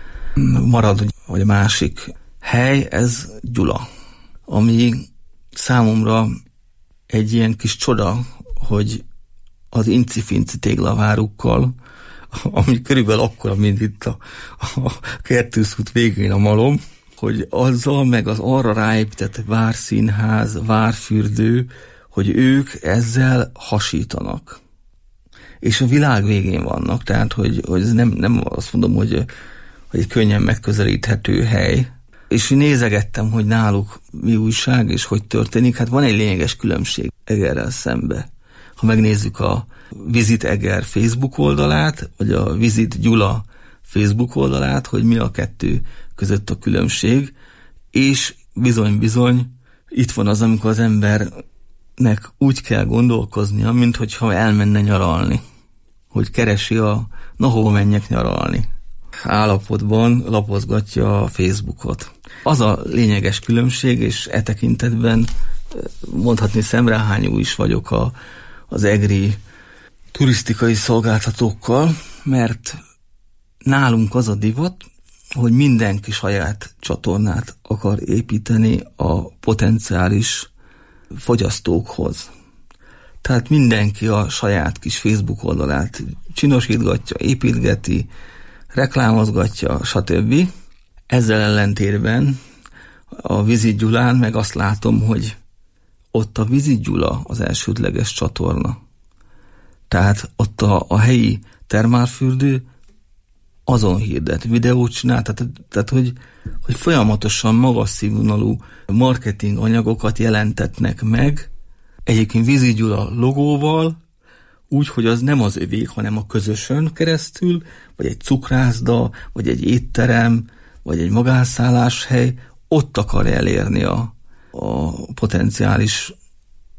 Marad, vagy a másik hely, ez Gyula, ami számomra egy ilyen kis csoda, hogy az inci-finci téglavárukkal, ami körülbelül akkora, mint itt a, a Kertőszút végén a malom, hogy azzal meg az arra ráépített várszínház, várfürdő, hogy ők ezzel hasítanak. És a világ végén vannak, tehát hogy, hogy ez nem, nem azt mondom, hogy, hogy egy könnyen megközelíthető hely. És nézegettem, hogy náluk mi újság, és hogy történik. Hát van egy lényeges különbség Egerrel szembe. Ha megnézzük a Visit Eger Facebook oldalát, vagy a Visit Gyula Facebook oldalát, hogy mi a kettő között a különbség, és bizony-bizony itt van az, amikor az embernek úgy kell gondolkoznia, mint hogyha elmenne nyaralni, hogy keresi a na hova menjek nyaralni állapotban lapozgatja a Facebookot. Az a lényeges különbség, és e tekintetben mondhatni szemrehányó is vagyok a, az egri turisztikai szolgáltatókkal, mert nálunk az a divat, hogy mindenki saját csatornát akar építeni a potenciális fogyasztókhoz. Tehát mindenki a saját kis Facebook oldalát csinosítgatja, építgeti, reklámozgatja, stb. Ezzel ellentétben a Visit Gyulán meg azt látom, hogy ott a Visit Gyula az elsődleges csatorna. Tehát ott a, a helyi termálfürdő azon hirdet, videót csinál, tehát, tehát hogy, hogy folyamatosan magas színvonalú marketing anyagokat jelentetnek meg, egyébként Visit Gyula logóval, úgy, hogy az nem az övék, hanem a közösön keresztül, vagy egy cukrászda, vagy egy étterem, vagy egy magánszálláshely, ott akar elérni a, a potenciális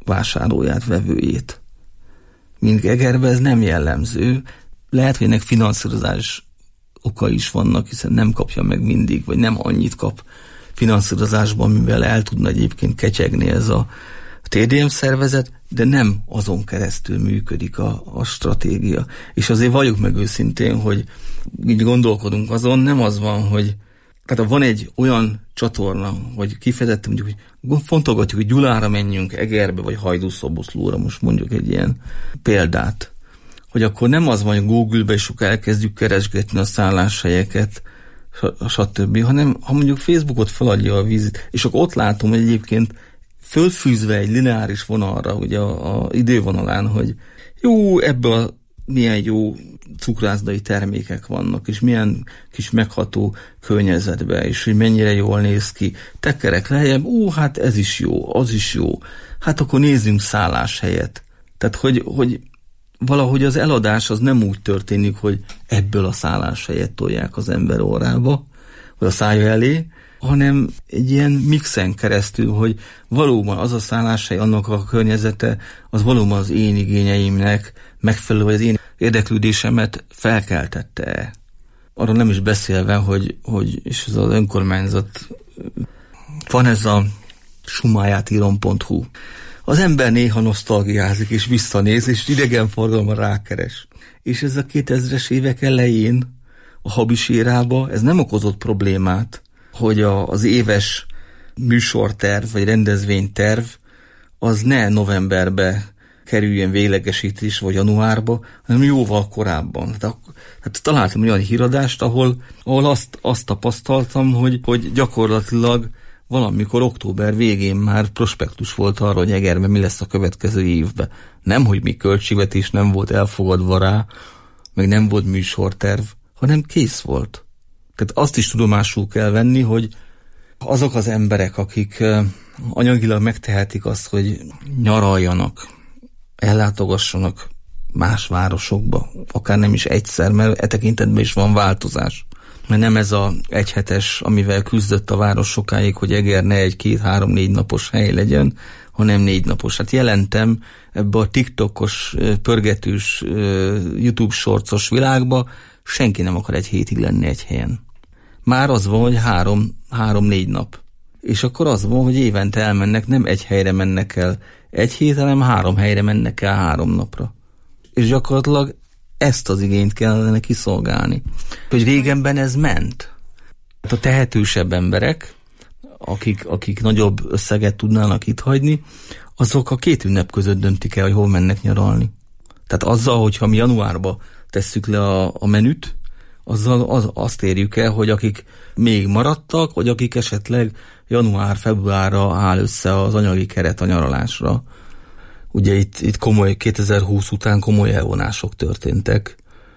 vásárlóját, vevőjét. Míg Egerben ez nem jellemző. Lehet, hogy ennek finanszírozás oka is vannak, hiszen nem kapja meg mindig, vagy nem annyit kap finanszírozásban, mivel el tudna egyébként ketyegni ez a té dé em szervezet, de nem azon keresztül működik a, a stratégia. És azért valljuk meg őszintén, hogy így gondolkodunk azon, nem az van, hogy tehát van egy olyan csatorna, hogy kifejezetten mondjuk, hogy fontolgatjuk, hogy Gyulára menjünk, Egerbe, vagy Hajdúszoboszlóra, most mondjuk egy ilyen példát, hogy akkor nem az van, hogy Google-be is elkezdjük keresgetni a szálláshelyeket, stb., hanem ha mondjuk Facebookot feladja a vízit, és akkor ott látom, hogy egyébként fölfűzve egy lineáris vonalra, ugye a, a idővonalán, hogy jó, ebből milyen jó cukrászdai termékek vannak, és milyen kis megható környezetben, és hogy mennyire jól néz ki. Tekerek lejjebb, ó, hát ez is jó, az is jó. Hát akkor nézzünk szálláshelyet. Tehát, hogy, hogy valahogy az eladás az nem úgy történik, hogy ebből a szálláshelyet tolják az ember órába, vagy a szája elé, hanem egy ilyen mixen keresztül, hogy valóban az a szálláshely, annak a környezete, az valóban az én igényeimnek megfelelő, vagy az én érdeklődésemet felkeltette. Arról nem is beszélve, hogy, hogy és ez az önkormányzat, van ez a sumájátírom pont hu. Az ember néha nosztalgiázik, és visszanéz, és idegenforgalomra rákeres. És ez a kétezres évek elején, a Habis érába, ez nem okozott problémát, hogy a, az éves műsorterv, vagy rendezvényterv, az ne novemberbe kerüljön véglegesítés, vagy januárba, hanem jóval korábban. Tehát, hát találtam olyan híradást, ahol, ahol azt, azt tapasztaltam, hogy, hogy gyakorlatilag valamikor október végén már prospektus volt arra, hogy Egerben mi lesz a következő évben. Nem, hogy mi költségvetés nem volt elfogadva rá, meg nem volt műsorterv, hanem kész volt. Tehát azt is tudomásul kell venni, hogy azok az emberek, akik anyagilag megtehetik azt, hogy nyaraljanak, ellátogassanak más városokba, akár nem is egyszer, mert e tekintetben is van változás. Mert nem ez a egyhetes, amivel küzdött a város sokáig, hogy Eger ne egy két, három, négy napos hely legyen, hanem négy napos. Hát jelentem ebbe a TikTokos, pörgetős, YouTube shortsos világba, senki nem akar egy hétig lenni egy helyen. Már az van, hogy három, három-négy nap. És akkor az van, hogy évente elmennek, nem egy helyre mennek el egy hét, hanem három helyre mennek el három napra. És gyakorlatilag ezt az igényt kellene kiszolgálni. Hogy régenben ez ment. A tehetősebb emberek, akik, akik nagyobb összeget tudnának itt hagyni, azok a két ünnep között döntik el, hogy hol mennek nyaralni. Tehát azzal, hogyha mi januárba tesszük le a, a menüt, azzal az, azt érjük el, hogy akik még maradtak, vagy akik esetleg január-februárra áll össze az anyagi keret a nyaralásra. Ugye itt, itt komoly, kétezer-húsz után komoly elvonások történtek.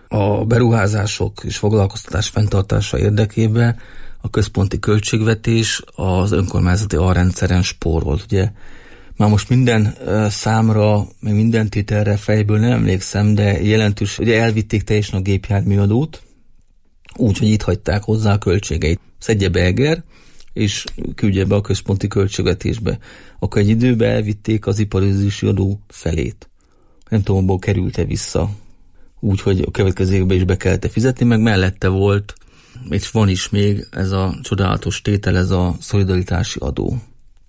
A beruházások és foglalkoztatás fenntartása érdekében a központi költségvetés az önkormányzati alrendszeren spórolt. Ugye már most minden számra, meg minden tételre fejből nem emlékszem, de jelentős, ugye elvitték teljesen a gépjárműadót, úgyhogy itt hagyták hozzá a költségeit. Szedje be Eger, és küldje be a központi költségvetésbe. Akkor egy időben elvitték az iparüzési adó felét. Nem tudom, abból került-e vissza. Úgyhogy a következő évben is be kellett fizetni, meg mellette volt, és van is még ez a csodálatos tétel, ez a szolidaritási adó.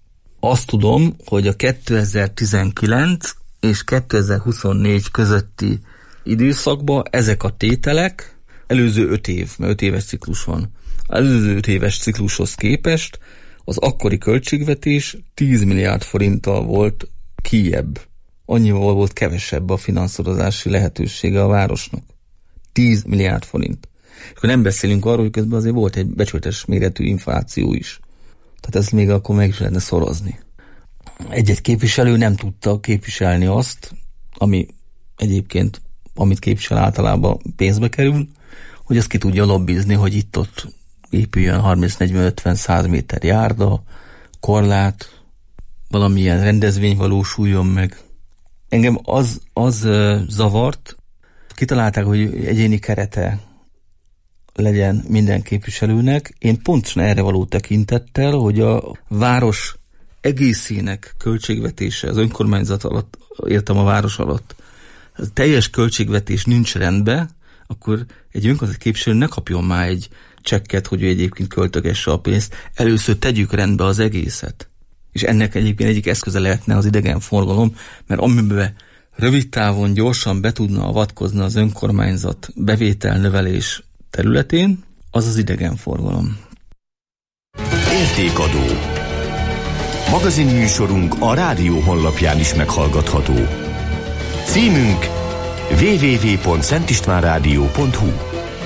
Azt tudom, hogy a kétezer-tizenkilenc és kétezer-huszonnégy közötti időszakban ezek a tételek, előző öt év, mert öt éves ciklus van, előző öt éves ciklushoz képest az akkori költségvetés tíz milliárd forinttal volt kijebb. Annyival volt kevesebb a finanszírozási lehetősége a városnak. tíz milliárd forint. És akkor nem beszélünk arról, hogy közben azért volt egy becsületes méretű infláció is. Tehát ezt még akkor meg is lehetne szorozni. Egy-egy képviselő nem tudta képviselni azt, ami egyébként, amit képvisel általában pénzbe kerül, hogy azt ki tudja lobbizni, hogy itt-ott épüljön harminc-negyven-ötven-száz méter járda, korlát, valamilyen rendezvény valósuljon meg. Engem az, az zavart, kitalálták, hogy egyéni kerete legyen minden képviselőnek. Én pontosan erre való tekintettel, hogy a város egészének költségvetése az önkormányzat alatt, értem a város alatt, a teljes költségvetés nincs rendben, akkor egy önkormányzat képviselő ne kapjon már egy csekket, hogy ő egyébként költögesse a pénzt. Először tegyük rendbe az egészet. És ennek egyébként egyik eszköze lehetne az idegenforgalom, mert amiben rövid távon gyorsan be tudna avatkozni az önkormányzat bevételnövelés területén, az az idegenforgalom. Értékadó. Magazinműsorunk a rádió honlapján is meghallgatható. Címünk double-u double-u double-u pont szentistvánrádió pont hu.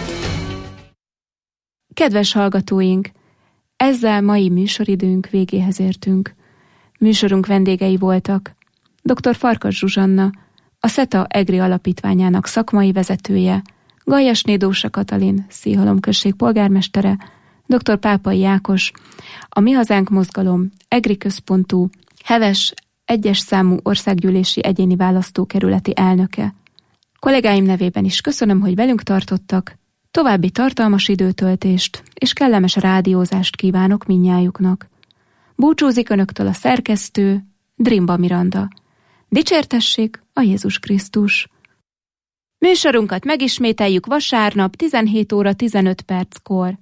Kedves hallgatóink! Ezzel mai műsoridőnk végéhez értünk. Műsorunk vendégei voltak dr. Farkas Zsuzsanna, a SZETA EGRI alapítványának szakmai vezetője, Gajasné Dósa Katalin, Széhalom község polgármestere, dr. Pápai Ákos, a Mi Hazánk Mozgalom EGRI központú, Heves egyes számú országgyűlési egyéni választókerületi elnöke. Kollégáim nevében is köszönöm, hogy velünk tartottak, további tartalmas időtöltést és kellemes rádiózást kívánok mindnyájuknak. Búcsúzik önöktől a szerkesztő, Drimba Miranda. Dicsértessék a Jézus Krisztus! Műsorunkat megismételjük vasárnap tizenhét óra tizenöt perckor.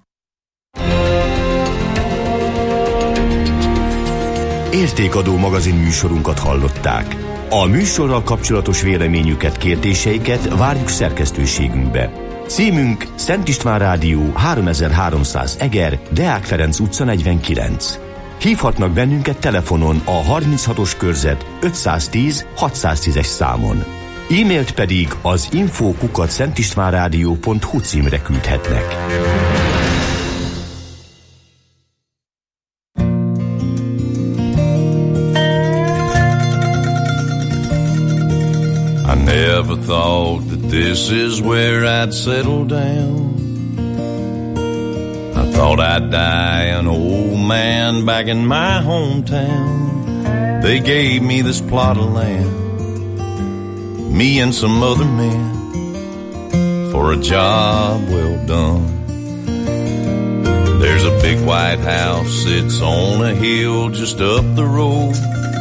Értékadó magazin műsorunkat hallották. A műsorral kapcsolatos véleményüket, kérdéseiket várjuk szerkesztőségünkbe. Címünk Szent István Rádió háromezer-háromszáz Eger, Deák Ferenc utca negyvenkilenc. Hívhatnak bennünket telefonon a harminchatos körzet ötszáztíz hatszáztízes számon. E-mailt pedig az info kukac szentistvánrádió pont hu címre küldhetnek. I never thought that this is where I'd settle down. I thought I'd die an old man back in my hometown. They gave me this plot of land, me and some other men, for a job well done. There's a big white house, it's on a hill just up the road.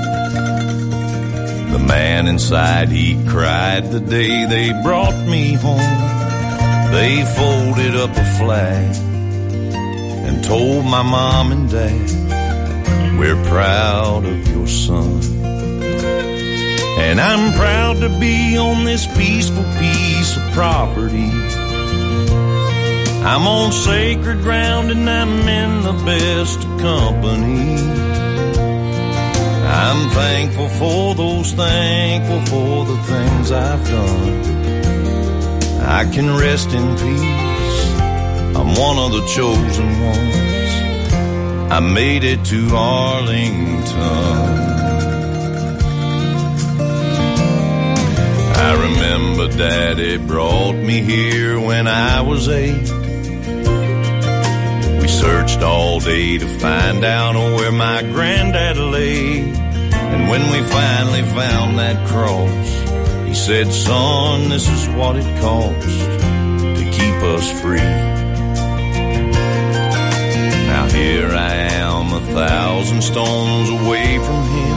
The man inside, he cried the day they brought me home. They folded up a flag and told my mom and dad, we're proud of your son. And I'm proud to be on this peaceful piece of property. I'm on sacred ground and I'm in the best of company. I'm thankful for those, thankful for the things I've done. I can rest in peace, I'm one of the chosen ones. I made it to Arlington. I remember Daddy brought me here when I was eight. We searched all day to find out where my granddad lay. And when we finally found that cross, he said, son, this is what it costs to keep us free. Now here I am, a thousand stones away from him.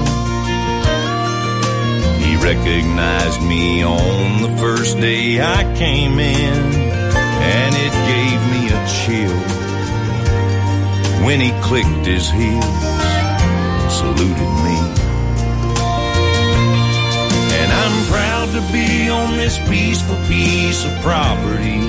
He recognized me on the first day I came in, and it gave me a chill when he clicked his heels and saluted me. And I'm proud to be on this peaceful piece of property.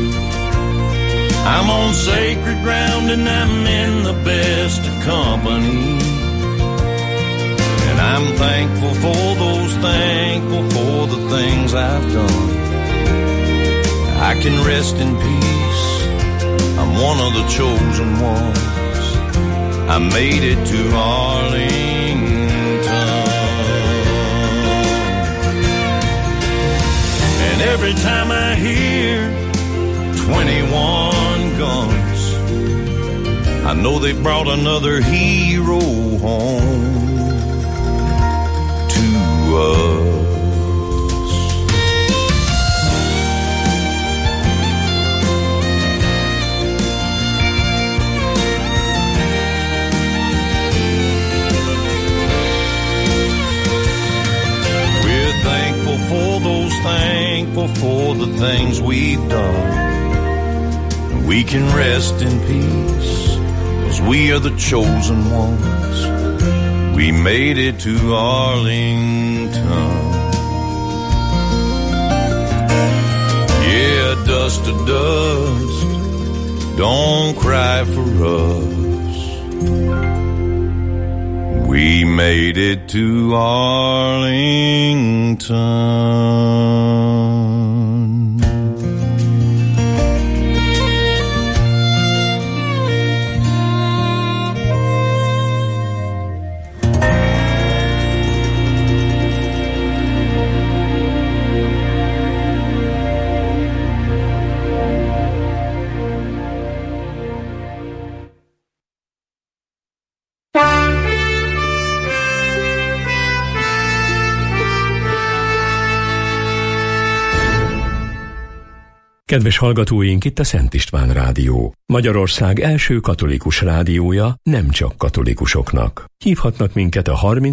I'm on sacred ground and I'm in the best of company. And I'm thankful for those, thankful for the things I've done. I can rest in peace, I'm one of the chosen ones. I made it to Arlington. And every time I hear twenty-one guns, I know they brought another hero home to us. thankful for the things we've done. We can rest in peace, 'cause we are the chosen ones. We made it to Arlington. Yeah, dust to dust, don't cry for us. We made it to Arlington. Kedves hallgatóink, itt a Szent István Rádió. Magyarország első katolikus rádiója nem csak katolikusoknak. Hívhatnak minket a harminc